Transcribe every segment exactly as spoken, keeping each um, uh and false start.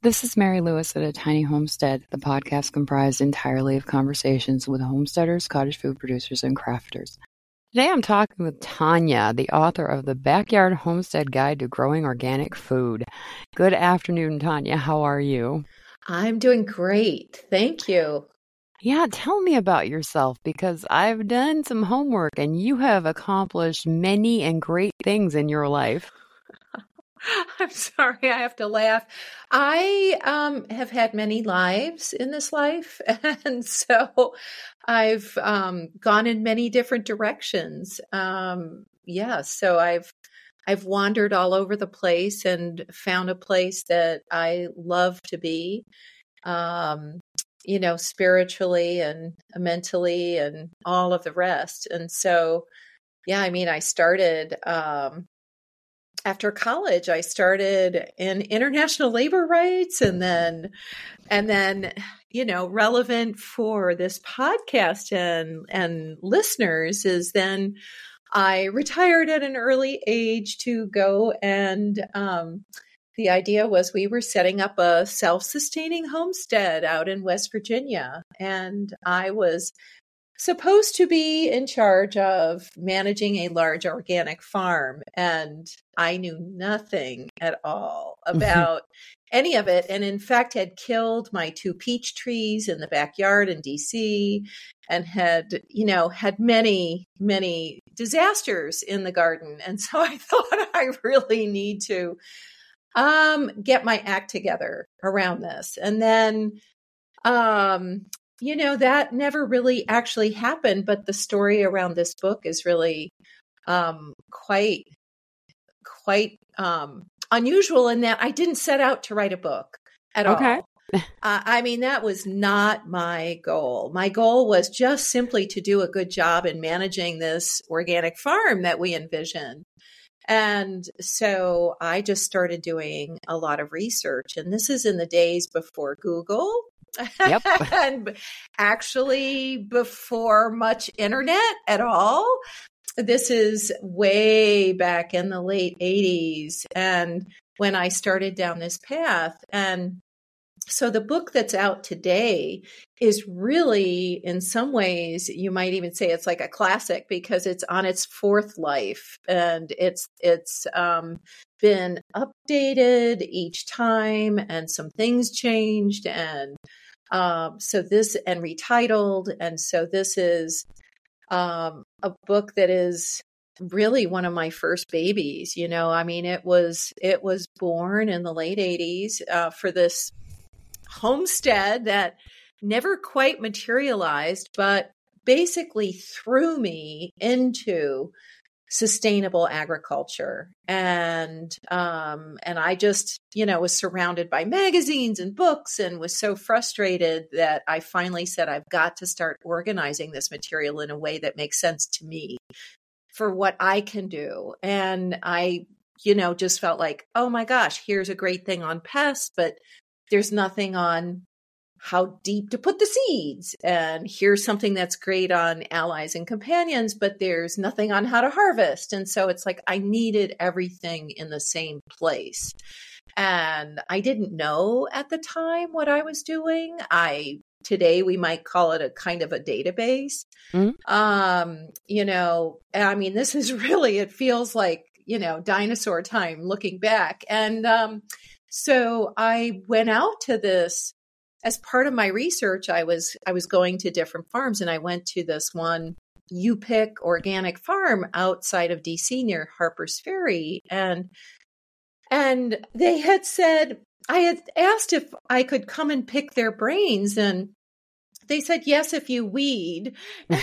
This is Mary Lewis at A Tiny Homestead, the podcast comprised entirely of conversations with homesteaders, cottage food producers, and crafters. Today I'm talking with Tanya, the author of The Backyard Homestead Guide to Growing Organic Food. Good afternoon, Tanya. How are you? I'm doing great. Thank you. Yeah, tell me about yourself, because I've done some homework and you have accomplished many and great things in your life. I'm sorry, I have to laugh. I um, have had many lives in this life, and so I've um, gone in many different directions. Um, yeah, so I've I've wandered all over the place and found a place that I love to be. Um, you know, spiritually and mentally and all of the rest. And so, yeah, I mean, I started, um, after college, I started in international labor rights, and then, and then, you know, relevant for this podcast and, and listeners is then I retired at an early age to go and, um, the idea was we were setting up a self-sustaining homestead out in West Virginia, and I was supposed to be in charge of managing a large organic farm, and I knew nothing at all about any of it, and in fact had killed my two peach trees in the backyard in D C and had, you know, had many, many disasters in the garden. And so I thought I really need to Um, get my act together around this. And then, um, you know, that never really actually happened, but the story around this book is really, um, quite, quite, um, unusual in that I didn't set out to write a book at Okay. all. uh, I mean, that was not my goal. My goal was just simply to do a good job in managing this organic farm that we envisioned. And so I just started doing a lot of research, and this is in the days before Google. Yep. And actually before much internet at all. This is way back in the late eighties. And when I started down this path, and so the book that's out today is really, in some ways, you might even say it's like a classic because it's on its fourth life, and it's it's um, been updated each time, and some things changed, and um, so this and retitled, and so this is um, a book that is really one of my first babies. You know, I mean, it was it was born in the late eighties uh, for this homestead that never quite materialized, but basically threw me into sustainable agriculture. And, um, and I just, you know, was surrounded by magazines and books and was so frustrated that I finally said, I've got to start organizing this material in a way that makes sense to me for what I can do. And I, you know, just felt like, oh my gosh, here's a great thing on pests, but there's nothing on how deep to put the seeds. And here's something that's great on allies and companions, but there's nothing on how to harvest. And so it's like I needed everything in the same place. And I didn't know at the time what I was doing. I today we might call it a kind of a database. Mm-hmm. Um, you know, I mean, this is really, it feels like, you know, dinosaur time looking back. And um So I went out to this as part of my research. I was I was going to different farms, and I went to this one You Pick organic farm outside of D C near Harper's Ferry, and and they had said, I had asked if I could come and pick their brains, and they said, yes, if you weed. And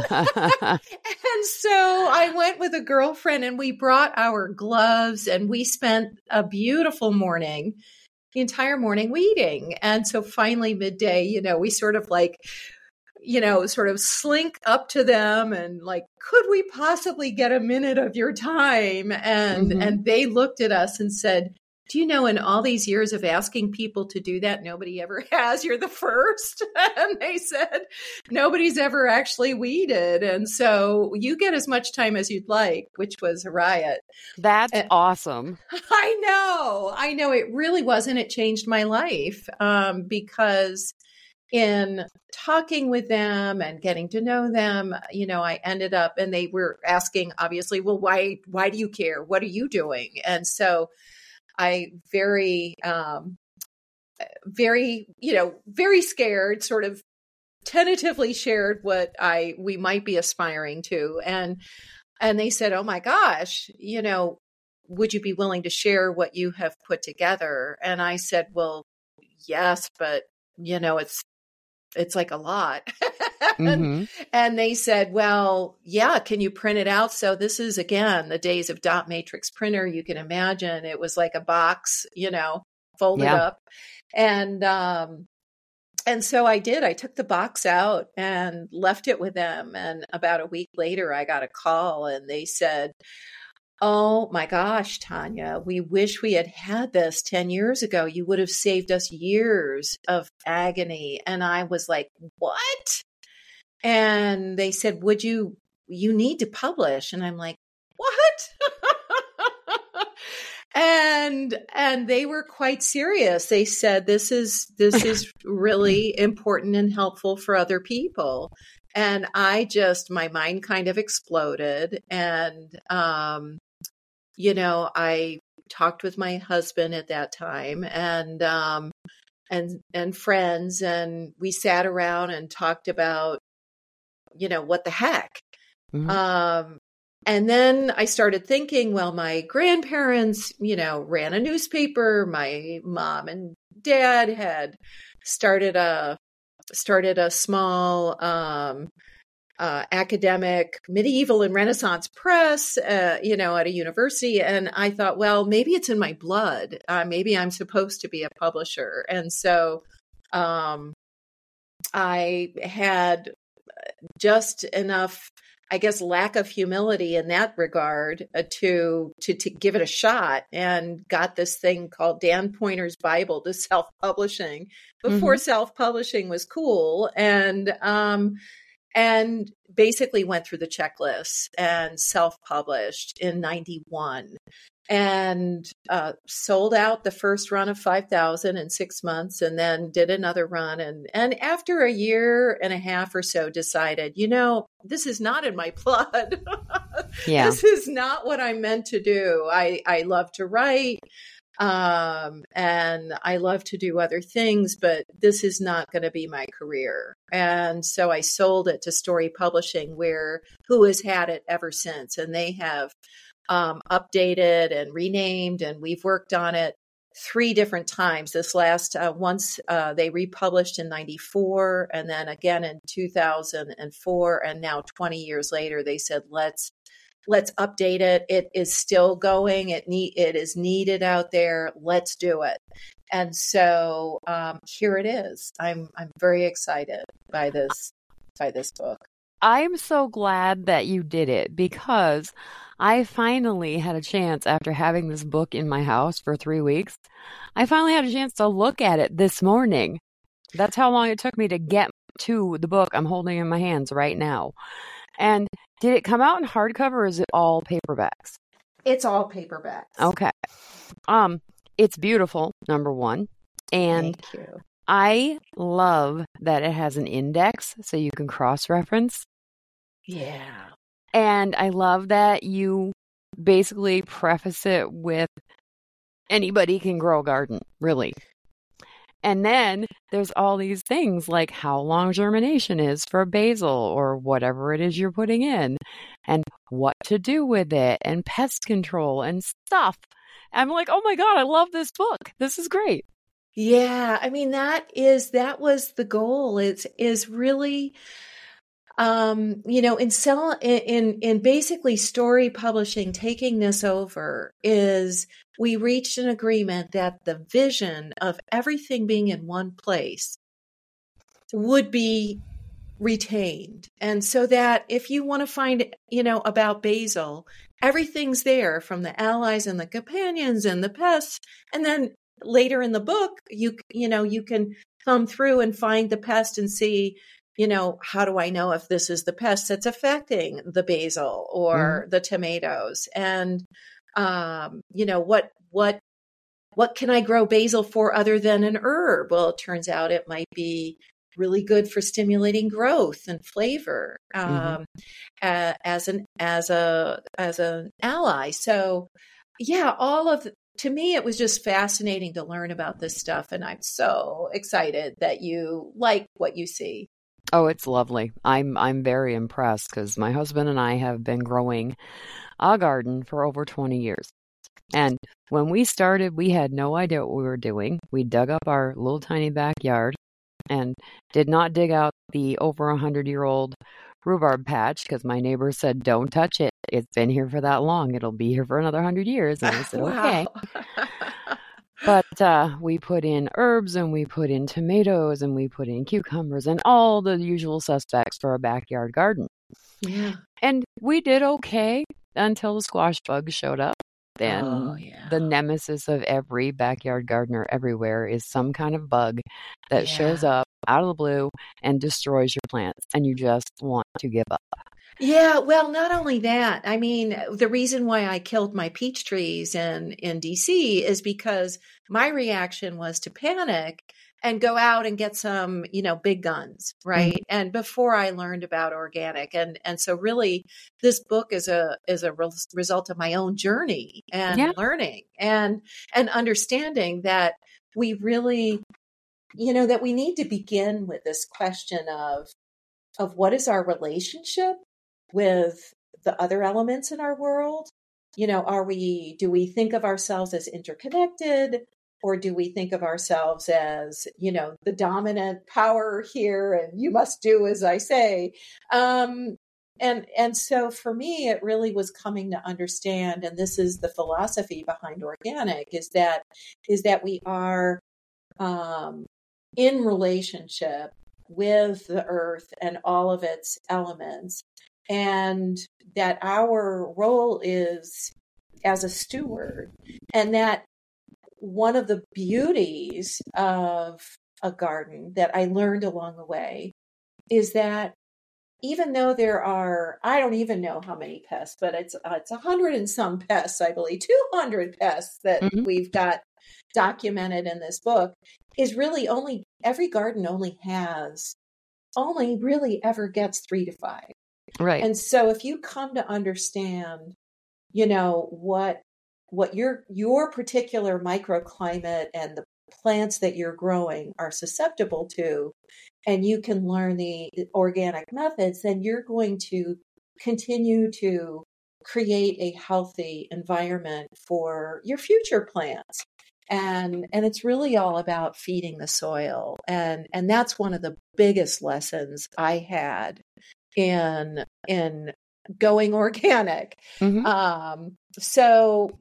so I went with a girlfriend, and we brought our gloves, and we spent a beautiful morning, the entire morning weeding. And so finally midday, you know, we sort of like, you know, sort of slink up to them and like, could we possibly get a minute of your time? And, mm-hmm. and they looked at us and said, do you know, in all these years of asking people to do that, nobody ever has. You're the first. And they said, nobody's ever actually weeded. And so you get as much time as you'd like, which was a riot. That's and, awesome. I know. I know. It really was. And it changed my life um, because in talking with them and getting to know them, you know, I ended up, and they were asking, obviously, well, why, why do you care? What are you doing? And so I very, um, very, you know, very scared, sort of tentatively shared what I, we might be aspiring to. And, and they said, oh my gosh, you know, would you be willing to share what you have put together? And I said, well, yes, but you know, it's, it's like a lot. and, Mm-hmm. and they said, well, yeah, can you print it out? So this is, again, the days of dot matrix printer. You can imagine it was like a box, you know, folded Yeah. up. And, um, and so I did, I took the box out and left it with them. And about a week later, I got a call and they said, oh my gosh, Tanya, we wish we had had this ten years ago. You would have saved us years of agony. And I was like, what? And they said, would you, you need to publish. And I'm like, what? and, and they were quite serious. They said, this is, this is really important and helpful for other people. And I just, my mind kind of exploded. And, um, you know, I talked with my husband at that time and, um, and, and friends, and we sat around and talked about, you know, what the heck. Mm-hmm. Um, and then I started thinking, well, my grandparents, you know, ran a newspaper. My mom and dad had started a, started a small, um, Uh, academic medieval and Renaissance press, uh, you know, at a university. And I thought, well, maybe it's in my blood. Uh, maybe I'm supposed to be a publisher. And so um, I had just enough, I guess, lack of humility in that regard uh, to, to, to give it a shot, and got this thing called Dan Pointer's Bible to self-publishing before mm-hmm. self-publishing was cool. And, um, And basically went through the checklist and self-published in ninety-one, and uh, sold out the first run of five thousand in six months, and then did another run. And, and after a year and a half or so, decided, you know, this is not in my blood. Yeah. This is not what I'm meant to do. I, I love to write. Um, and I love to do other things, but this is not going to be my career. And so I sold it to Story Publishing, where, who has had it ever since. And they have, um, updated and renamed, and we've worked on it three different times. This last, uh, once, uh, they republished in ninety-four, and then again in two thousand four. And now twenty years later, they said, let's, Let's update it. It is still going. It need, it is needed out there. Let's do it. And so um, here it is. I'm I'm very excited by this by this book. I'm so glad that you did it, because I finally had a chance, after having this book in my house for three weeks, I finally had a chance to look at it this morning. That's how long it took me to get to the book I'm holding in my hands right now. And did it come out in hardcover, or is it all paperbacks? It's all paperbacks. Okay. Um, it's beautiful, number one. And Thank you. I love that it has an index so you can cross-reference. Yeah. And I love that you basically preface it with, anybody can grow a garden, really. And then there's all these things like how long germination is for basil or whatever it is you're putting in, and what to do with it, and pest control and stuff. I'm like, oh my God, I love this book. This is great. Yeah. I mean, that is, that was the goal. It's, is really, um, you know, in sell, in, in, in basically Story Publishing taking this over, is we reached an agreement that the vision of everything being in one place would be retained. And so that if you want to find, you know, about basil, everything's there, from the allies and the companions and the pests. And then later in the book, you, you know, you can thumb through and find the pest and see, you know, how do I know if this is the pest that's affecting the basil or mm-hmm. the tomatoes? And, um, you know, what, what, what can I grow basil for other than an herb? Well, it turns out it might be really good for stimulating growth and flavor, um, mm-hmm. uh, as an, as a, as an ally. So yeah, all of, to me, it was just fascinating to learn about this stuff. And I'm so excited that you like what you see. Oh, it's lovely. I'm I'm very impressed because my husband and I have been growing a garden for over twenty years. And when we started, we had no idea what we were doing. We dug up our little tiny backyard and did not dig out the over a hundred-year-old rhubarb patch because my neighbor said, don't touch it. It's been here for that long. It'll be here for another hundred years. And I said, okay. But uh, we put in herbs and we put in tomatoes and we put in cucumbers and all the usual suspects for a backyard garden. Yeah. And we did okay until the squash bugs showed up. Then oh, yeah. the nemesis of every backyard gardener everywhere is some kind of bug that yeah. shows up out of the blue and destroys your plants. And you just want to give up. Yeah, well, not only that. I mean, the reason why I killed my peach trees in, in D C is because my reaction was to panic and go out and get some, you know, big guns, right? Mm-hmm. And before I learned about organic. And and so really this book is a is a re- result of my own journey and yeah. learning and and understanding that we really, you know, that we need to begin with this question of of what is our relationship with the other elements in our world. You know, are we, do we think of ourselves as interconnected, or do we think of ourselves as, you know, the dominant power here and you must do as I say? Um, and, and so for me, it really was coming to understand, and this is the philosophy behind organic, is that, is that we are, um, in relationship with the earth and all of its elements. And that our role is as a steward, and that one of the beauties of a garden that I learned along the way is that even though there are, I don't even know how many pests, but it's uh, it's a hundred and some pests, I believe, two hundred pests that mm-hmm. we've got documented in this book, is really only, every garden only has, only really ever gets three to five. Right. And so if you come to understand, you know, what what your your particular microclimate and the plants that you're growing are susceptible to, and you can learn the organic methods, then you're going to continue to create a healthy environment for your future plants. And and it's really all about feeding the soil. And and that's one of the biggest lessons I had in in going organic. Mm-hmm. Um, so,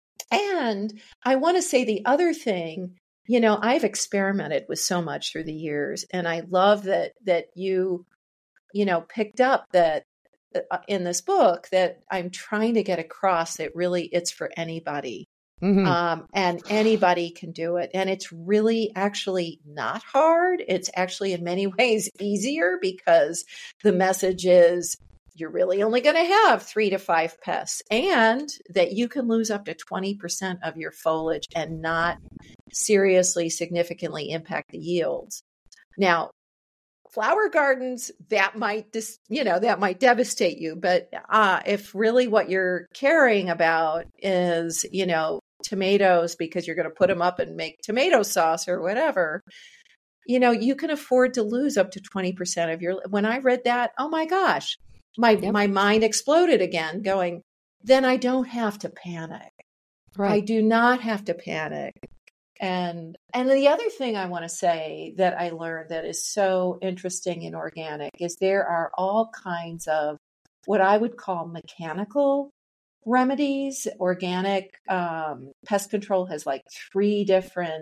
and I want to say the other thing, you know, I've experimented with so much through the years, and I love that that you, you know, picked up that uh, in this book that I'm trying to get across that really it's for anybody. Mm-hmm. Um, and anybody can do it. And it's really actually not hard. It's actually in many ways easier, because the message is you're really only going to have three to five pests, and that you can lose up to twenty percent of your foliage and not seriously, significantly impact the yields. Now, flower gardens, that might just, you know, that might devastate you. But uh, if really what you're caring about is, you know, tomatoes because you're going to put them up and make tomato sauce or whatever, you know, you can afford to lose up to twenty percent of your, when I read that, oh my gosh, my, yep. my mind exploded again going, then I don't have to panic. Right. I do not have to panic. And, and the other thing I want to say that I learned that is so interesting in organic is there are all kinds of what I would call mechanical remedies. Organic um, pest control has like three different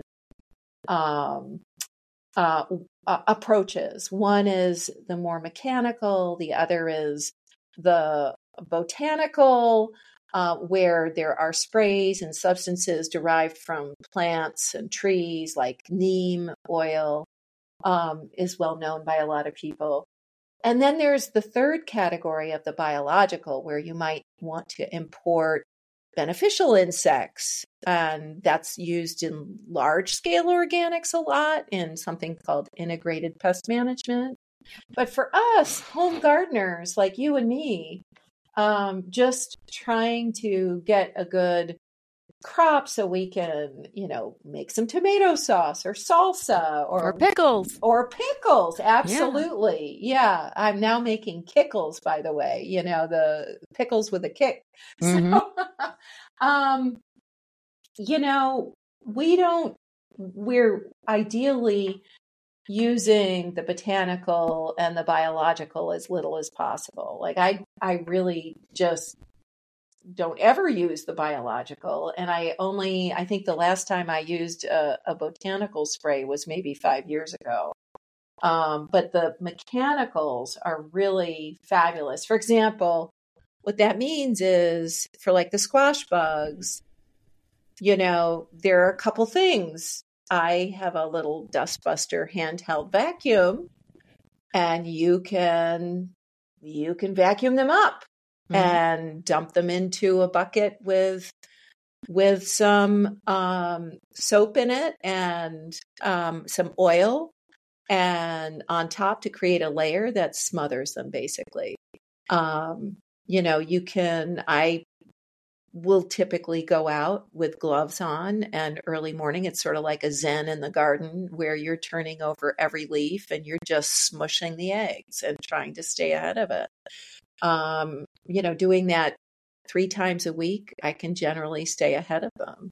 um, uh, uh, approaches. One is the more mechanical, the other is the botanical, uh, where there are sprays and substances derived from plants and trees like neem oil, um, is well known by a lot of people. And then there's the third category of the biological, where you might want to import beneficial insects. And that's used in large scale organics a lot in something called integrated pest management. But for us, home gardeners like you and me, um, just trying to get a good crop so we can, you know, make some tomato sauce or salsa or, or pickles. Or pickles. Absolutely. Yeah. yeah. I'm now making kickles, by the way, you know, the pickles with a kick. Mm-hmm. So, um, you know, we don't, we're ideally using the botanical and the biological as little as possible. Like I, I really just don't ever use the biological. And I only, I think the last time I used a, a botanical spray was maybe five years ago. Um, but the mechanicals are really fabulous. For example, what that means is for like the squash bugs, you know, there are a couple things. I have a little dustbuster handheld vacuum, and you can, you can vacuum them up. Mm-hmm. And dump them into a bucket with with some um, soap in it and um, some oil, and on top to create a layer that smothers them, basically. Um, you know, you can, I will typically go out with gloves on, and early morning, it's sort of like a zen in the garden where you're turning over every leaf and you're just smushing the eggs and trying to stay ahead of it. Um, you know, doing that three times a week, I can generally stay ahead of them.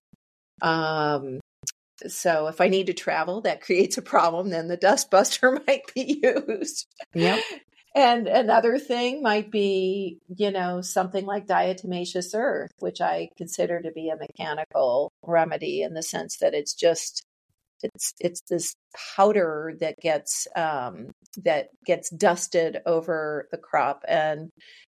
Um, so if I need to travel, that creates a problem, then the dustbuster might be used. Yep. And another thing might be, you know, something like diatomaceous earth, which I consider to be a mechanical remedy in the sense that it's just, it's it's this powder that gets um, that gets dusted over the crop, and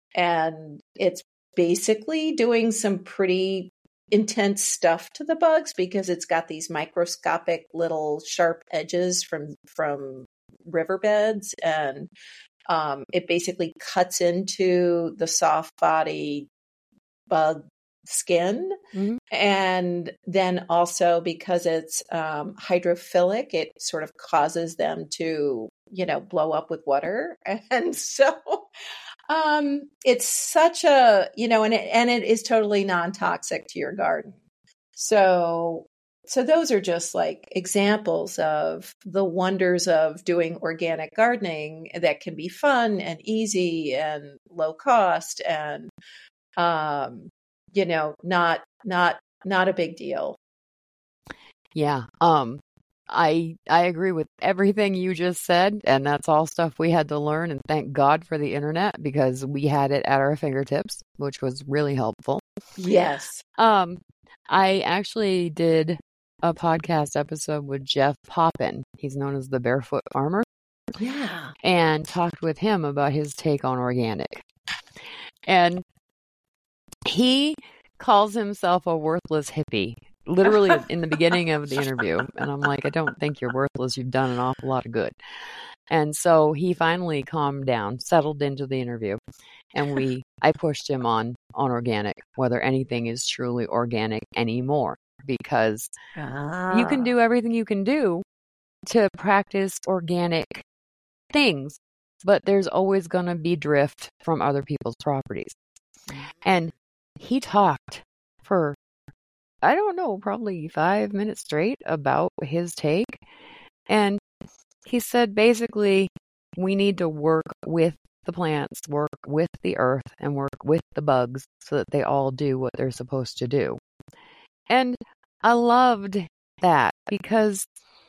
and it's basically doing some pretty intense stuff to the bugs because it's got these microscopic little sharp edges from from riverbeds, and um, it basically cuts into the soft body bug skin. Mm-hmm. And then also because it's um, hydrophilic, it sort of causes them to, you know, blow up with water. And so um, it's such a, you know, and it, and it is totally non-toxic to your garden. So, so those are just like examples of the wonders of doing organic gardening that can be fun and easy and low cost and, um, you know, not, not, not a big deal. Yeah. Um, I, I agree with everything you just said. And that's all stuff we had to learn. And thank God for the internet because we had it at our fingertips, which was really helpful. Yes. Um, I actually did a podcast episode with Jeff Poppin. He's known as the Barefoot Farmer. Yeah. And talked with him about his take on organic. And he calls himself a worthless hippie, literally in the beginning of the interview. And I'm like, I don't think you're worthless. You've done an awful lot of good. And so he finally calmed down, settled into the interview. And we, I pushed him on, on organic, whether anything is truly organic anymore, because ah. you can do everything you can do to practice organic things, but there's always going to be drift from other people's properties. And he talked for, I don't know, probably five minutes straight about his take. And he said, basically, we need to work with the plants, work with the earth, and work with the bugs so that they all do what they're supposed to do. And I loved that because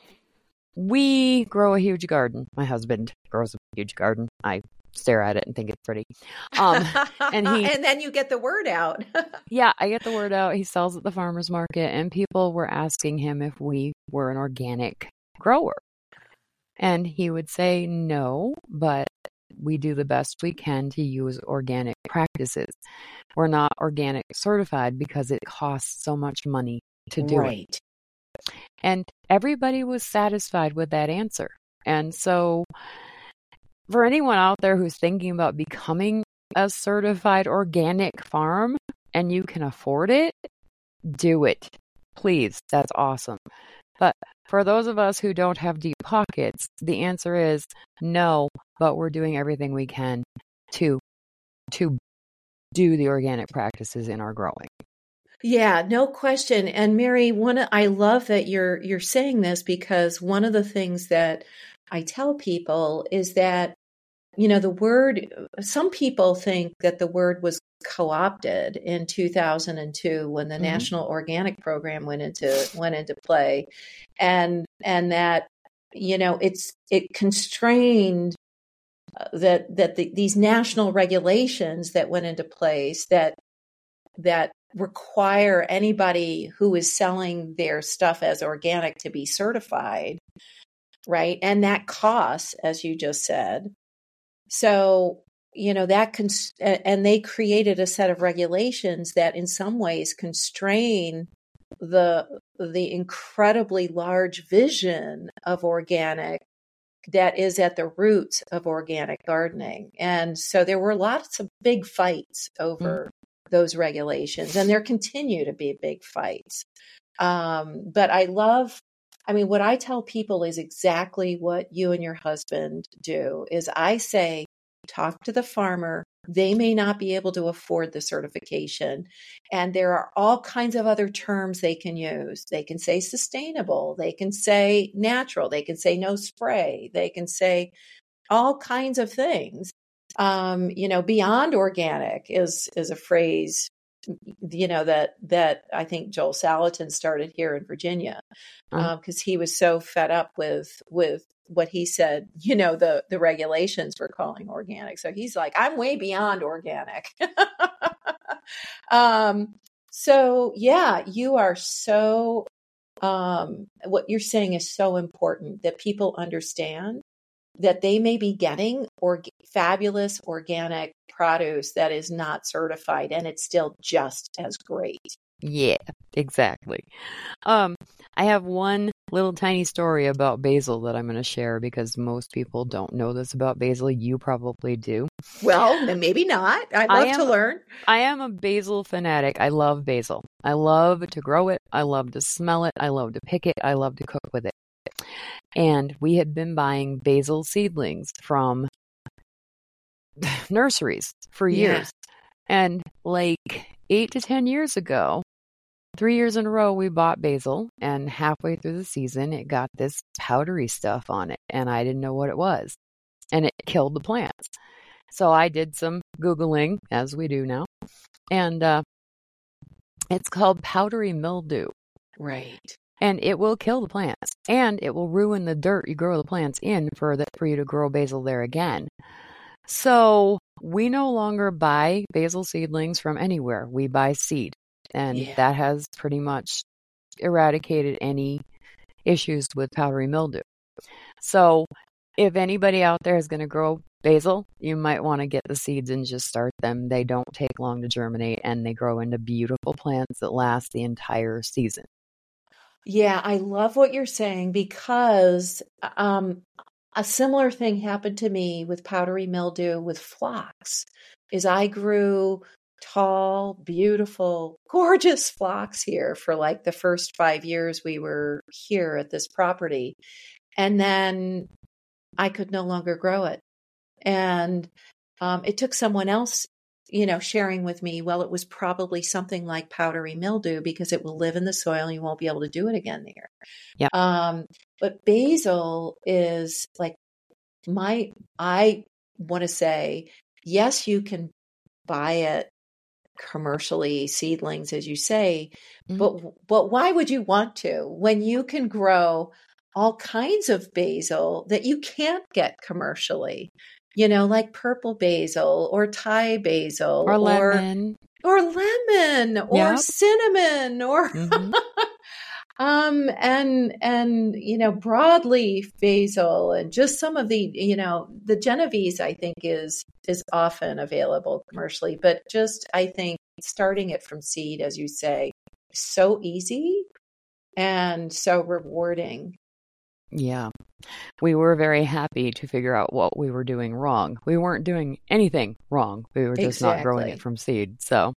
we grow a huge garden. My husband grows a huge garden. I stare at it and think it's pretty. Um, and he, and then you get the word out. Yeah, I get the word out. He sells at the farmer's market, and people were asking him if we were an organic grower. And he would say no, but we do the best we can to use organic practices. We're not organic certified because it costs so much money to do right. it. And everybody was satisfied with that answer. And so for anyone out there who's thinking about becoming a certified organic farm and you can afford it, do it. Please. That's awesome. But for those of us who don't have deep pockets, the answer is no, but we're doing everything we can to to do the organic practices in our growing. Yeah, no question. And Mary, one of, I love that you're you're saying this, because one of the things that I tell people is that, you know, the word, some people think that the word was co-opted in two thousand two when the mm-hmm. National Organic Program went into went into play, and and that, you know, it's it constrained that that the, these national regulations that went into place that that require anybody who is selling their stuff as organic to be certified, right? And that costs, as you just said. So, you know, that, cons- and they created a set of regulations that in some ways constrain the, the incredibly large vision of organic that is at the roots of organic gardening. And so there were lots of big fights over mm. those regulations, and there continue to be big fights. Um, but I love, I mean, what I tell people is exactly what you and your husband do, is I say, talk to the farmer. They may not be able to afford the certification. And there are all kinds of other terms they can use. They can say sustainable. They can say natural. They can say no spray. They can say all kinds of things. Um, you know, beyond organic is, is a phrase, you know, that, that I think Joel Salatin started here in Virginia, because uh, um, he was so fed up with, with what he said, you know, the, the regulations were calling organic. So he's like, I'm way beyond organic. um, so yeah, you are so, um, what you're saying is so important, that people understand that they may be getting or fabulous organic produce that is not certified, and it's still just as great. Yeah, exactly. Um, I have one little tiny story about basil that I'm going to share, because most people don't know this about basil. You probably do. Well, then maybe not. I'd love am, to learn. I am a basil fanatic. I love basil. I love to grow it. I love to smell it. I love to pick it. I love to cook with it. And we had been buying basil seedlings from nurseries for years. Yeah. And like eight to ten years ago, three years in a row, we bought basil, and halfway through the season, it got this powdery stuff on it, and I didn't know what it was, and it killed the plants. So I did some Googling, as we do now, and uh, it's called powdery mildew. Right. And it will kill the plants, and it will ruin the dirt you grow the plants in for, the, for you to grow basil there again. So we no longer buy basil seedlings from anywhere. We buy seed. And yeah. that has pretty much eradicated any issues with powdery mildew. So if anybody out there is going to grow basil, you might want to get the seeds and just start them. They don't take long to germinate, and they grow into beautiful plants that last the entire season. Yeah, I love what you're saying, because um, a similar thing happened to me with powdery mildew with phlox. Is I grew tall, beautiful, gorgeous phlox here for like the first five years we were here at this property. And then I could no longer grow it. And um, it took someone else, you know, sharing with me, well, it was probably something like powdery mildew, because it will live in the soil and you won't be able to do it again there. Yeah. Um, but basil is like my, I want to say, yes, you can buy it commercially, seedlings, as you say, mm-hmm. but but why would you want to, when you can grow all kinds of basil that you can't get commercially, you know, like purple basil or Thai basil or lemon or, or lemon or yep. cinnamon or mm-hmm. Um, and, and, you know, broadleaf basil and just some of the, you know, the Genovese, I think is, is often available commercially, but just, I think starting it from seed, as you say, so easy and so rewarding. Yeah. We were very happy to figure out what we were doing wrong. We weren't doing anything wrong. We were just not growing Exactly. it from seed. So,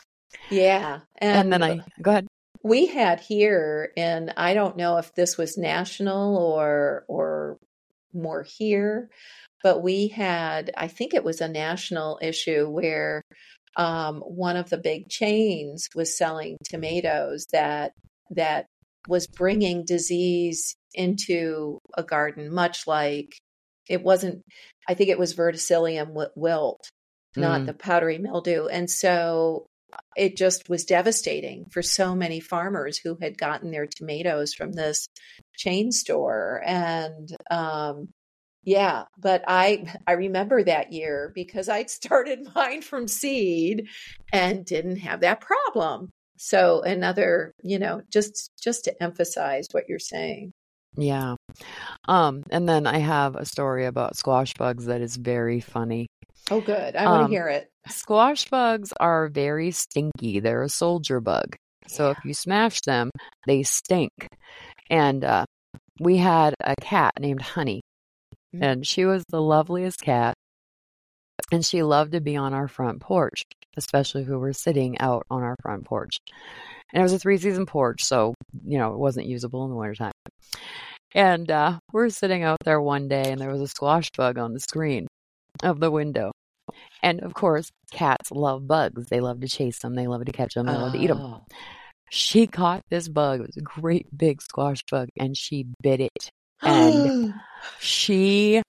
Yeah. and And then I, go ahead. we had here, and I don't know if this was national or, or more here, but we had, I think it was a national issue where um, one of the big chains was selling tomatoes that that was bringing disease into a garden, much like it wasn't, I think it was verticillium wi- wilt, not Mm, the powdery mildew. And so it just was devastating for so many farmers who had gotten their tomatoes from this chain store. And um, yeah, but I I remember that year because I'd started mine from seed and didn't have that problem. So another, you know, just just to emphasize what you're saying. yeah. Um, and then I have a story about squash bugs that is very funny. Oh, good. I want to Um, hear it. squash bugs are very stinky. They're a soldier bug. So Yeah. if you smash them, they stink. And uh, we had a cat named Honey, Mm. and she was the loveliest cat. And she loved to be on our front porch, especially if we were sitting out on our front porch. And it was a three-season porch, so, you know, it wasn't usable in the wintertime. And uh, we're sitting out there one day, and there was a squash bug on the screen of the window. And, of course, cats love bugs. They love to chase them. They love to catch them. They love to eat them. Oh. She caught this bug. It was a great big squash bug, and she bit it. And she...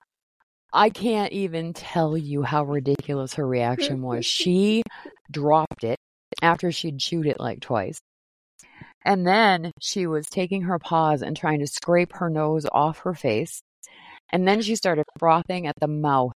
I can't even tell you how ridiculous her reaction was. She dropped it after she'd chewed it like twice. And then she was taking her paws and trying to scrape her nose off her face. And then she started frothing at the mouth.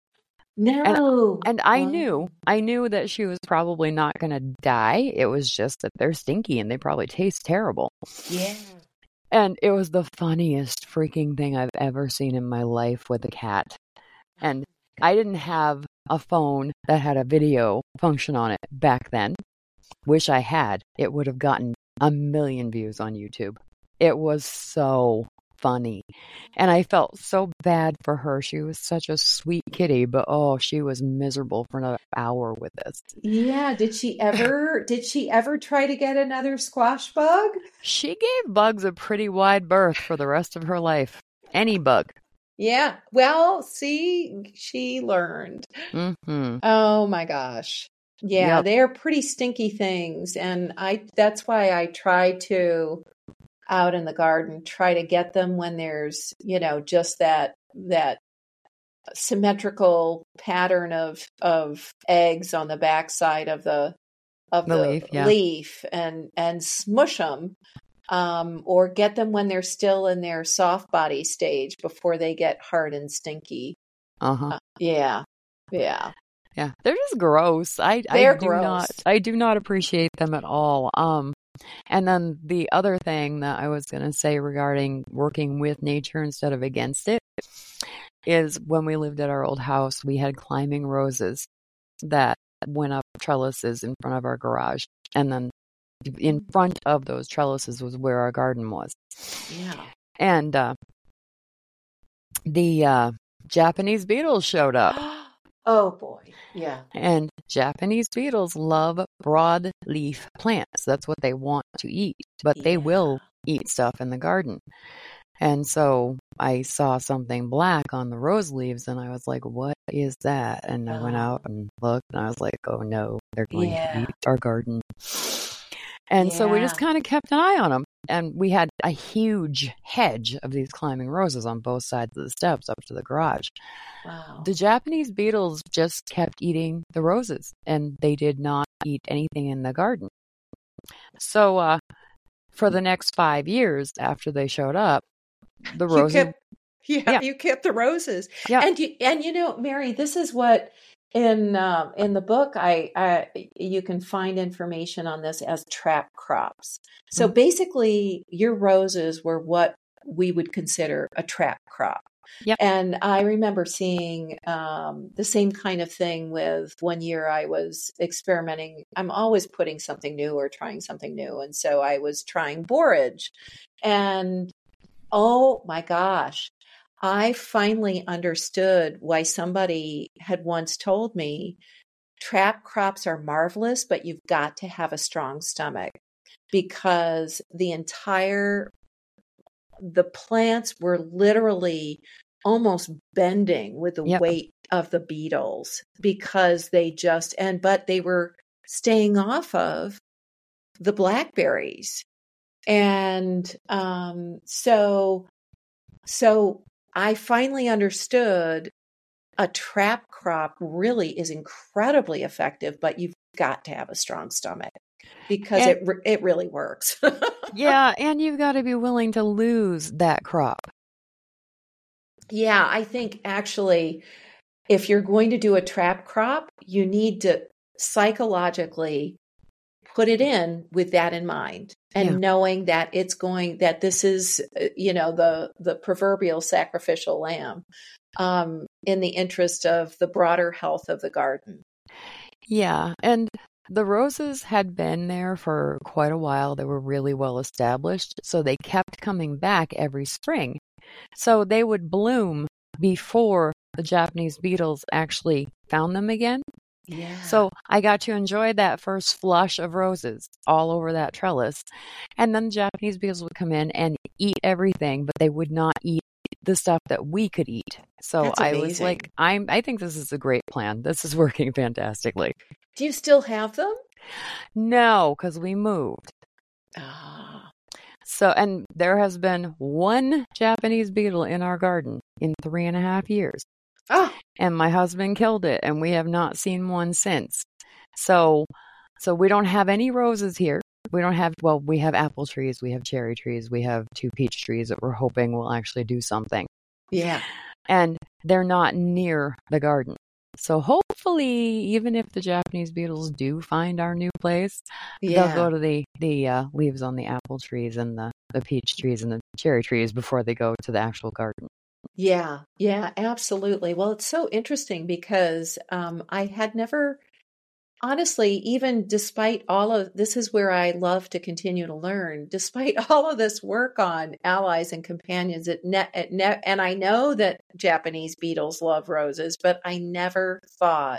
No. And, and I Oh. knew, I knew that she was probably not going to die. It was just that they're stinky and they probably taste terrible. Yeah. And it was the funniest freaking thing I've ever seen in my life with a cat. And I didn't have a phone that had a video function on it back then. Wish I had. It would have gotten a million views on YouTube. It was so funny. And I felt so bad for her. She was such a sweet kitty, but oh, she was miserable for another hour with this. Yeah. Did she ever, did she ever try to get another squash bug? She gave bugs a pretty wide berth for the rest of her life. Any bug. Yeah. Well, see, she learned. Mm-hmm. Oh my gosh. Yeah, Yep. they're pretty stinky things. And I that's why I try to out in the garden, try to get them when there's, you know, just that that symmetrical pattern of of eggs on the backside of the of The the leaf, yeah. leaf and and smush them. Um, or get them when they're still in their soft body stage before they get hard and stinky. Uh-huh. Uh, yeah. Yeah. Yeah. They're just gross. I They're I do gross. not I do not appreciate them at all. Um and then the other thing that I was gonna say regarding working with nature instead of against it is when we lived at our old house, we had climbing roses that went up trellises in front of our garage. And then in front of those trellises was where our garden was. Yeah. And uh, the uh, Japanese beetles showed up. Oh boy. Yeah. And Japanese beetles love broadleaf plants. That's what they want to eat. But they Yeah. will eat stuff in the garden. And so I saw something black on the rose leaves and I was like, what is that? And I went Oh. out and looked and I was like, oh no, they're going Yeah. to eat our garden. And so we just Yeah. kind of kept an eye on them. And we had a huge hedge of these climbing roses on both sides of the steps up to the garage. Wow. The Japanese beetles just kept eating the roses and they did not eat anything in the garden. So uh, for the next five years after they showed up, the You roses... kept, yeah, Yeah. you kept the roses. Yeah. And you, and you know, Mary, this is what In um, in the book, I, I you can find information on this as trap crops. So Mhm. basically, your roses were what we would consider a trap crop. Yep. And I remember seeing um, the same kind of thing with one year I was experimenting. I'm always putting something new or trying something new. And so I was trying borage. And oh my gosh, I finally understood why somebody had once told me trap crops are marvelous, but you've got to have a strong stomach because the entire, the plants were literally almost bending with the Yep. weight of the beetles because they just, and, but they were staying off of the blackberries. And um, so, so I finally understood a trap crop really is incredibly effective, but you've got to have a strong stomach because And it it really works. yeah, and you've got to be willing to lose that crop. Yeah, I think actually, if you're going to do a trap crop, you need to psychologically put it in with that in mind and Yeah. knowing that it's going, that this is, you know, the, the proverbial sacrificial lamb um, in the interest of the broader health of the garden. Yeah, and the roses had been there for quite a while. They were really well established, so they kept coming back every spring. So they would bloom before the Japanese beetles actually found them again. Yeah. So I got to enjoy that first flush of roses all over that trellis. And then the Japanese beetles would come in and eat everything, but they would not eat the stuff that we could eat. So That's I was like, amazing. I'm I think this is a great plan. This is working fantastically. Do you still have them? No, because we moved. Ah. So, and there has been one Japanese beetle in our garden in three and a half years. Oh, And my husband killed it, and we have not seen one since. So, so we don't have any roses here. We don't have, well, we have apple trees, we have cherry trees, we have two peach trees that we're hoping will actually do something. yeah. And they're not near the garden. So hopefully, even if the Japanese beetles do find our new place, Yeah. they'll go to the, the uh, leaves on the apple trees and the, the peach trees and the cherry trees before they go to the actual garden. Yeah, yeah, absolutely. Well, it's so interesting because um, I had never, honestly, even despite all of this, is where I love to continue to learn. Despite all of this work on allies and companions, it ne- it ne- and I know that Japanese beetles love roses, but I never thought,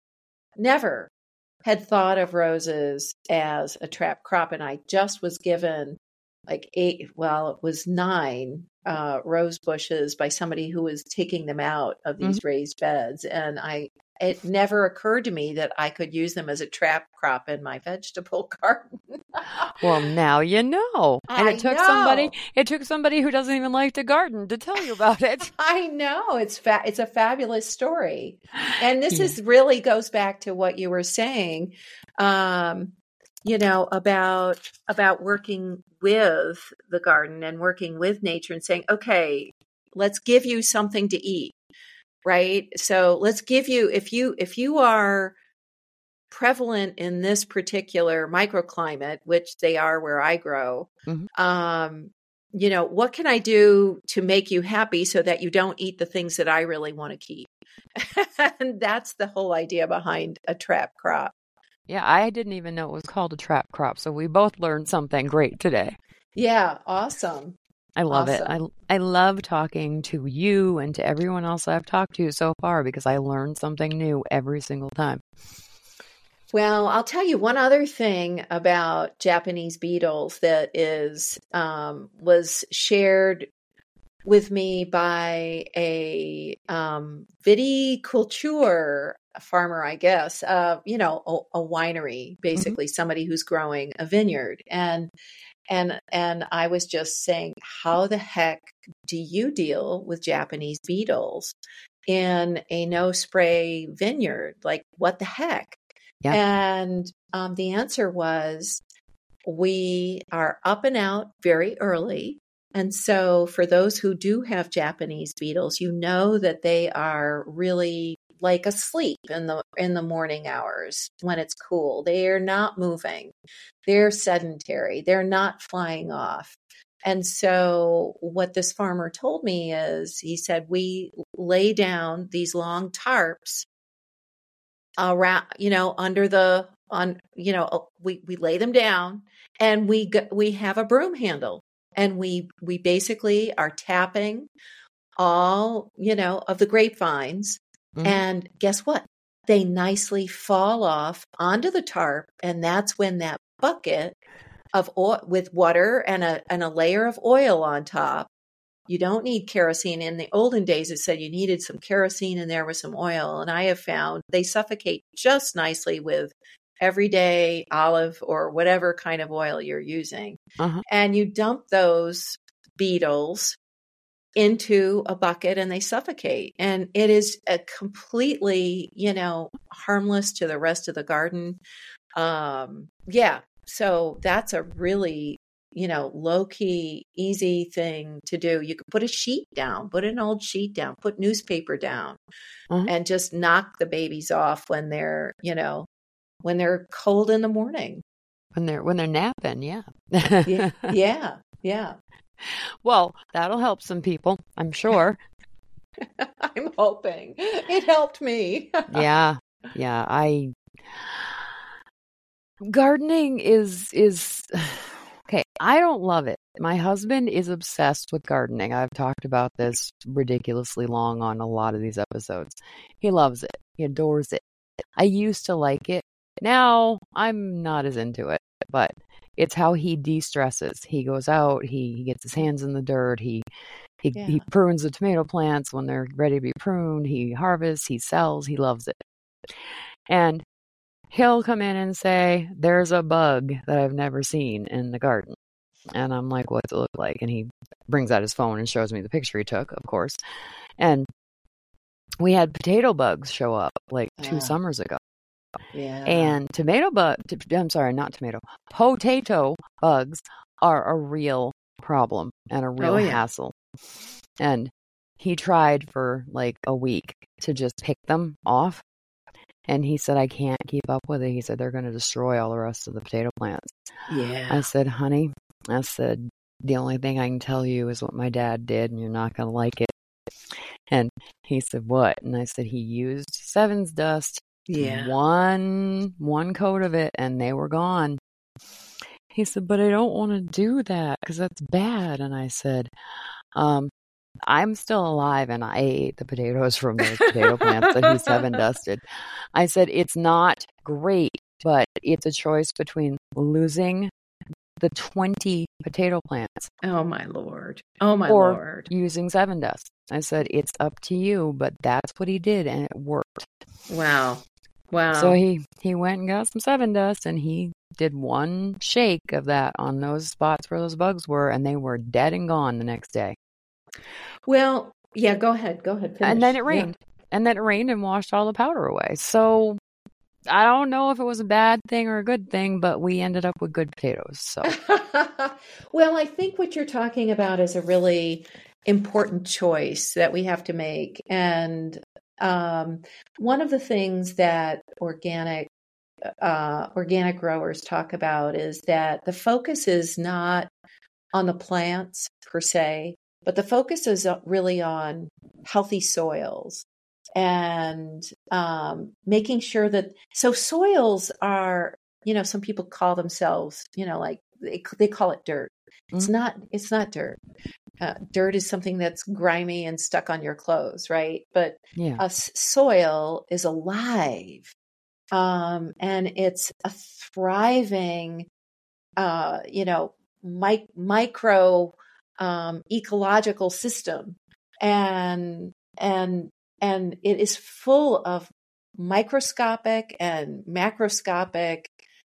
never had thought of roses as a trap crop. And I just was given like eight, well, it was nine uh, rose bushes by somebody who was taking them out of these Mhm. raised beds. And I, it never occurred to me that I could use them as a trap crop in my vegetable garden. Well, now you know. And I it took somebody, know. it took somebody who doesn't even like to garden to tell you about it. I know it's fa- it's a fabulous story, and this Yeah. is really goes back to what you were saying, um, you know, about about working with the garden and working with nature and saying, okay, let's give you something to eat, right? So let's give you if you if you are prevalent in this particular microclimate, which they are where I grow, Mhm. um, you know, what can I do to make you happy so that you don't eat the things that I really want to keep? And that's the whole idea behind a trap crop. Yeah, I didn't even know it was called a trap crop. So we both learned something great today. Yeah, awesome. I love it. Awesome. I, I love talking to you and to everyone else I've talked to so far because I learned something new every single time. Well, I'll tell you one other thing about Japanese beetles that is um, was shared with me by a um, viticulture farmer, I guess. Uh, you know, a, a winery, basically somebody who's growing a vineyard, and and and I was just saying, how the heck do you deal with Japanese beetles in a no spray vineyard? Like, what the heck? Yeah. And um, the answer was, we are up and out very early. And so for those who do have Japanese beetles, you know that they are really like asleep in the in the morning hours when it's cool. They are not moving. They're sedentary. They're not flying off. And so what this farmer told me is, he said, we lay down these long tarps around, you know, under the, on, you know, we, we lay them down, and we, we have a broom handle, and we, we basically are tapping all, you know, of the grapevines. Mm-hmm. And guess what? They nicely fall off onto the tarp. And that's when that bucket of oil with water and a, and a layer of oil on top. You don't need kerosene. In the olden days, it said you needed some kerosene in there with some oil. And I have found they suffocate just nicely with everyday olive or whatever kind of oil you're using. Uh-huh. And you dump those beetles into a bucket and they suffocate. And it is a completely, you know, harmless to the rest of the garden. Um, yeah. So that's a really, you know, low key, easy thing to do. You could put a sheet down, put an old sheet down, put newspaper down, mm-hmm. and just knock the babies off when they're, you know, when they're cold in the morning. When they're, when they're napping. Yeah. yeah. Yeah. Yeah. Well, that'll help some people, I'm sure. I'm hoping. It helped me. yeah. Yeah. I, gardening is, is, okay. I don't love it. My husband is obsessed with gardening. I've talked about this ridiculously long on a lot of these episodes. He loves it. He adores it. I used to like it. Now I'm not as into it, but it's how he de-stresses. He goes out, he, he gets his hands in the dirt, he he, yeah. he prunes the tomato plants when they're ready to be pruned, he harvests, he sells, he loves it. And he'll come in and say, there's a bug that I've never seen in the garden. And I'm like, what's it look like? And he brings out his phone and shows me the picture he took, of course. And we had potato bugs show up like two uh. summers ago. Yeah. And tomato bug, I'm sorry, not tomato, potato bugs are a real problem and a real oh, yeah. hassle. And he tried for like a week to just pick them off. And he said, I can't keep up with it. He said, they're going to destroy all the rest of the potato plants. Yeah. I said, honey, I said, the only thing I can tell you is what my dad did, and you're not going to like it. And he said, what? And I said, he used Sevens dust. Yeah. One, one coat of it, and they were gone. He said, but I don't want to do that because that's bad. And I said, um, I'm still alive and I ate the potatoes from those potato plants that he seven dusted. I said, it's not great, but it's a choice between losing the twenty potato plants. Oh my Lord. Oh my or Lord. using seven dust. I said, it's up to you, but that's what he did and it worked. Wow. Wow. So he, he went and got some seven dust and he did one shake of that on those spots where those bugs were, and they were dead and gone the next day. Well, yeah, go ahead. Go ahead. Finish. And then it rained. Yeah. And then it rained and washed all the powder away. So I don't know if it was a bad thing or a good thing, but we ended up with good potatoes. So well, I think what you're talking about is a really important choice that we have to make. And Um, one of the things that organic uh, organic growers talk about is that the focus is not on the plants per se, but the focus is really on healthy soils and um, making sure that so soils are, you know, some people call themselves, you know, like they, they call it dirt. Mm-hmm. It's not. It's not dirt. Uh, dirt is something that's grimy and stuck on your clothes, right? But yeah. a soil is alive, um, and it's a thriving, uh, you know, mi- micro um, ecological system, and and and it is full of microscopic and macroscopic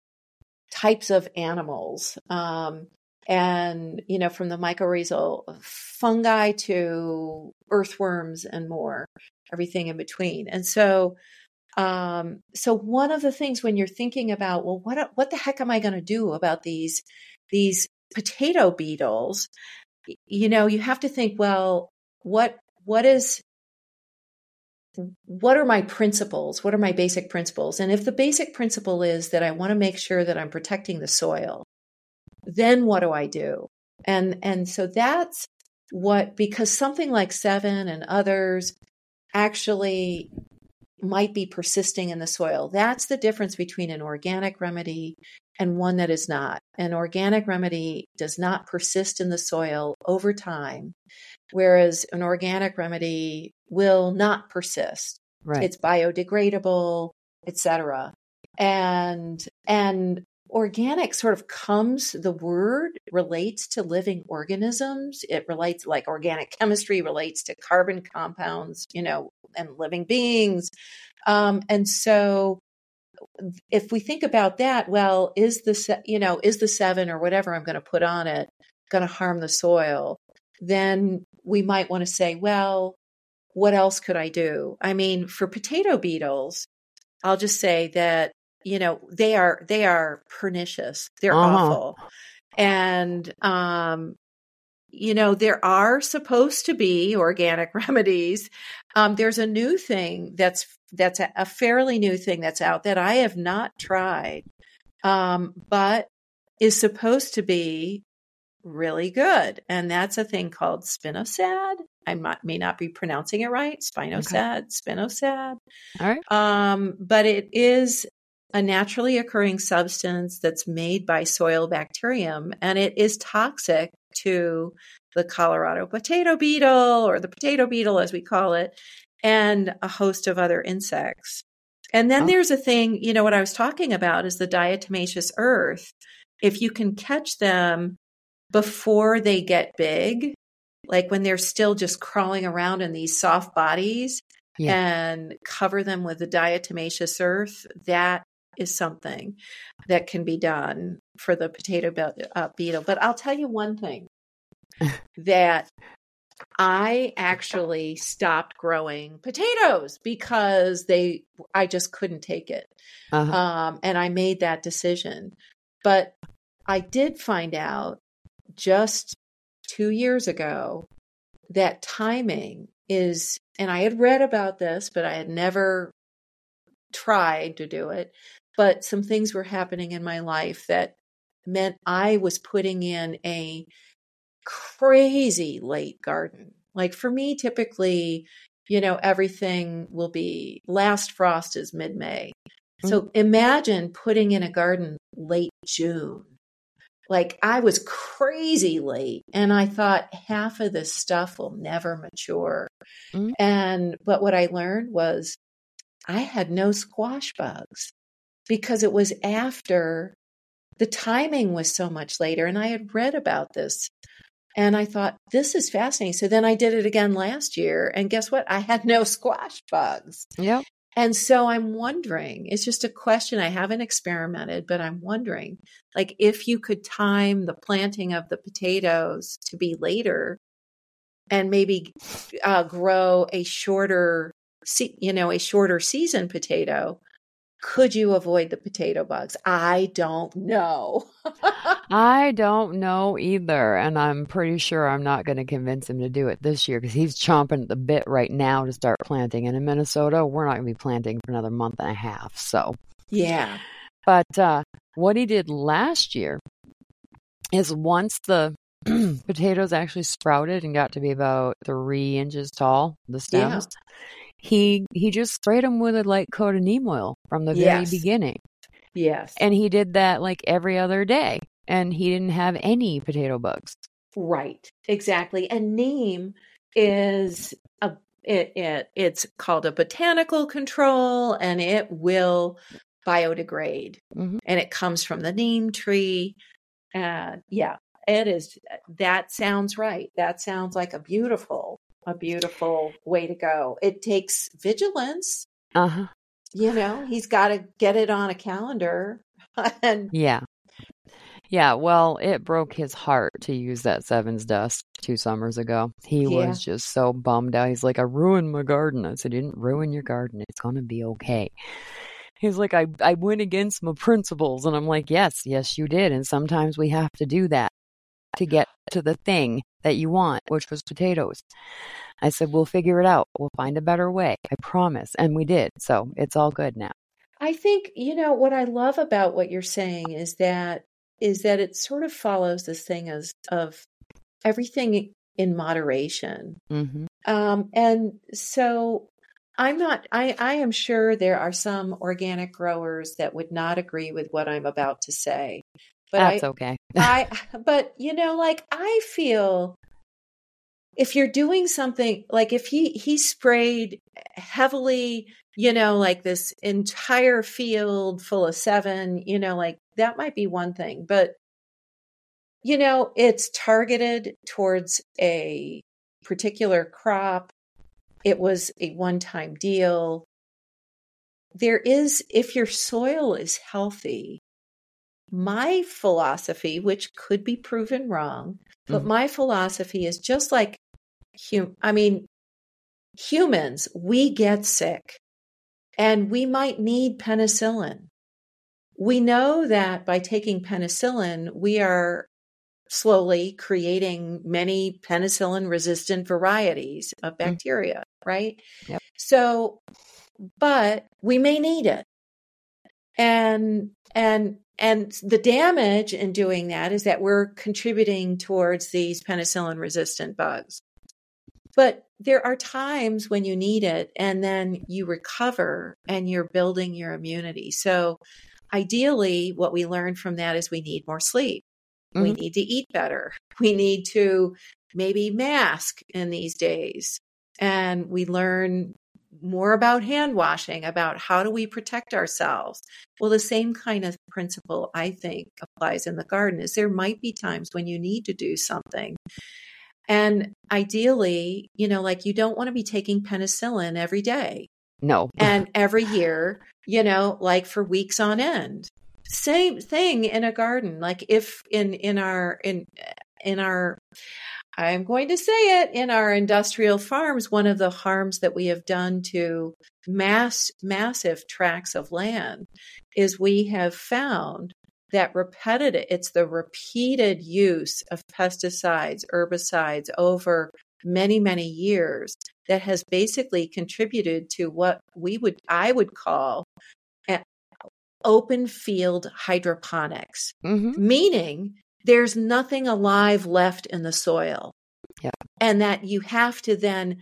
types of animals. Um, And, you know, from the mycorrhizal fungi to earthworms and more, everything in between. And so, um, so one of the things when you're thinking about, well, what, what the heck am I going to do about these, these potato beetles? You know, you have to think, well, what, what is, what are my principles? What are my basic principles? And if the basic principle is that I want to make sure that I'm protecting the soil, then what do I do? And, and so that's what, because something like Sevin and others actually might be persisting in the soil. That's the difference between an organic remedy and one that is not. An organic remedy does not persist in the soil over time, whereas an organic remedy will not persist. Right. It's biodegradable, et cetera. And, and organic sort of comes, the word relates to living organisms. It relates, like organic chemistry relates to carbon compounds, you know, and living beings. Um, and so if we think about that, well, is the, you know, is the Sevin or whatever I'm going to put on it going to harm the soil? Then we might want to say, well, what else could I do? I mean, for potato beetles, I'll just say that, you know, they are, they are pernicious. They're uh-huh. awful. And, um, you know, there are supposed to be organic remedies. Um, there's a new thing that's, that's a, a fairly new thing that's out that I have not tried, um, but is supposed to be really good. And that's a thing called spinosad. I might, may not be pronouncing it right. Spinosad, okay. Spinosad. All right. Um, but it is a naturally occurring substance that's made by soil bacterium, and it is toxic to the Colorado potato beetle, or the potato beetle as we call it, and a host of other insects. And then oh. there's a thing, you know, what I was talking about is the diatomaceous earth. If you can catch them before they get big, like when they're still just crawling around in these soft bodies, yeah. and cover them with the diatomaceous earth, that is something that can be done for the potato be- uh, beetle. But I'll tell you one thing, that I actually stopped growing potatoes because they, I just couldn't take it. Uh-huh. Um, and I made that decision. But I did find out just two years ago that timing is, and I had read about this, but I had never tried to do it. But some things were happening in my life that meant I was putting in a crazy late garden. Like for me, typically, you know, everything will be, last frost is mid-May. Mm-hmm. So imagine putting in a garden late June. Like I was crazy late, and I thought half of this stuff will never mature. Mm-hmm. And, but what I learned was I had no squash bugs because it was after, the timing was so much later. And I had read about this and I thought, this is fascinating. So then I did it again last year, and guess what? I had no squash bugs. Yep. And so I'm wondering, it's just a question. I haven't experimented, but I'm wondering, like, if you could time the planting of the potatoes to be later and maybe uh, grow a shorter, you know, a shorter season potato, could you avoid the potato bugs? I don't know. I don't know either. And I'm pretty sure I'm not going to convince him to do it this year because he's chomping at the bit right now to start planting. And in Minnesota, we're not going to be planting for another month and a half. So, yeah. But uh, what he did last year is once the potatoes actually sprouted and got to be about three inches tall, the stems, yeah. He he just sprayed them with a light coat of neem oil from the very yes. beginning. Yes. And he did that like every other day. And he didn't have any potato bugs. Right. Exactly. And neem is a it, it it's called a botanical control, and it will biodegrade. Mm-hmm. And it comes from the neem tree. Uh, yeah, it is. That sounds right. That sounds like a beautiful A beautiful way to go. It takes vigilance. Uh-huh. You know, he's got to get it on a calendar. and Yeah. Yeah. Well, it broke his heart to use that Sevin's Dust two summers ago. He yeah. was just so bummed out. He's like, I ruined my garden. I said, you didn't ruin your garden. It's going to be okay. He's like, I, I went against my principles. And I'm like, yes, yes, you did. And sometimes we have to do that. to get to the thing that you want, which was potatoes. I said, we'll figure it out. We'll find a better way. I promise. And we did. So it's all good now. I think, you know, what I love about what you're saying is that is that it sort of follows this thing as of everything in moderation. Mm-hmm. Um, and so I'm not, I, I am sure there are some organic growers that would not agree with what I'm about to say. But That's I, okay. I, but you know, like I feel if you're doing something like if he, he sprayed heavily, you know, like this entire field full of seven, you know, like that might be one thing, but you know, it's targeted towards a particular crop. It was a one-time deal. There is, if your soil is healthy, my philosophy, which could be proven wrong, but Mm-hmm. my philosophy is just like, hum- I mean, humans, we get sick and we might need penicillin. We know that by taking penicillin, we are slowly creating many penicillin-resistant varieties of bacteria, right? Yep. So, but we may need it. And, and, and the damage in doing that is that we're contributing towards these penicillin-resistant bugs. But there are times when you need it and then you recover and you're building your immunity. So ideally, what we learn from that is we need more sleep. We Mm-hmm. need to eat better. We need to maybe mask in these days. And we learn more about hand washing, about how do we protect ourselves. Well, the same kind of principle, I think, applies in the garden is there might be times when you need to do something. And ideally, you know, like you don't want to be taking penicillin every day. No. And every year, you know, like for weeks on end. Same thing in a garden. Like if in, in our, in, in our, I'm going to say it, in our industrial farms, one of the harms that we have done to mass, massive tracts of land is we have found that repetitive, it's the repeated use of pesticides, herbicides over many, many years that has basically contributed to what we would, I would call open field hydroponics, Mm-hmm. meaning there's nothing alive left in the soil. Yeah. And that you have to then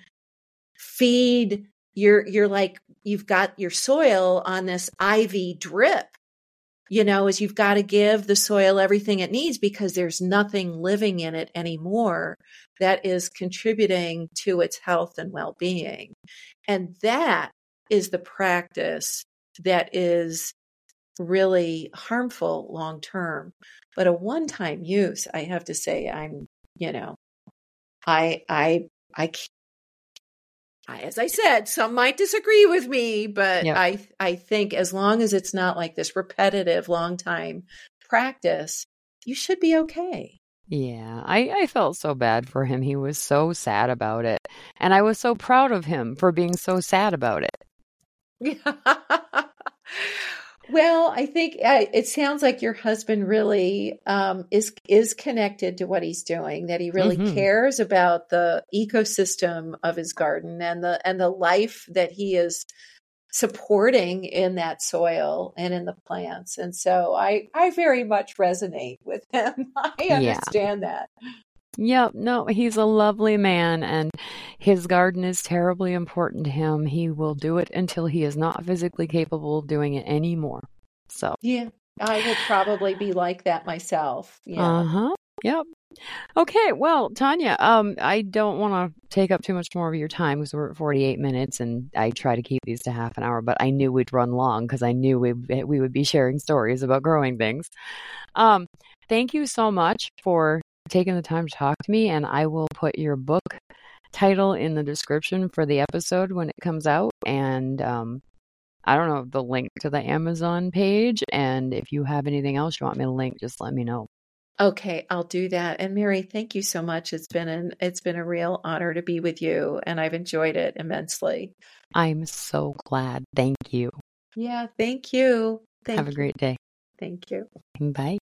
feed your, you're like, you've got your soil on this I V drip, you know, is you've got to give the soil everything it needs because there's nothing living in it anymore that is contributing to its health and well-being. And that is the practice that is really harmful long term. But a one-time use, I have to say, I'm, you know, I, I, I, I as I said, some might disagree with me, but Yep. I, I think as long as it's not like this repetitive, long time practice, you should be okay. Yeah, I, I felt so bad for him. He was so sad about it. And I was so proud of him for being so sad about it. Yeah. Well, I think uh, it sounds like your husband really um, is is connected to what he's doing. That he really Mm-hmm. cares about the ecosystem of his garden and the and the life that he is supporting in that soil and in the plants. And so I I very much resonate with him. I Yeah. understand that. Yep, no, he's a lovely man, and his garden is terribly important to him. He will do it until he is not physically capable of doing it anymore. So, Yeah, I would probably be like that myself. Yeah. uh-huh. Yep. Okay, well, Tanya, um, I don't want to take up too much more of your time because we're at forty-eight minutes, and I try to keep these to half an hour, but I knew we'd run long because I knew we we would be sharing stories about growing things. Um, thank you so much for taking the time to talk to me, and I will put your book title in the description for the episode when it comes out, and um, I don't know, the link to the Amazon page, and if you have anything else you want me to link, just let me know. Okay, I'll do that. And Mary, thank you so much. It's been an it's been a real honor to be with you, and I've enjoyed it immensely. I'm so glad. Thank you. Yeah, thank you. Thank Have a you. great day. Thank you. Bye.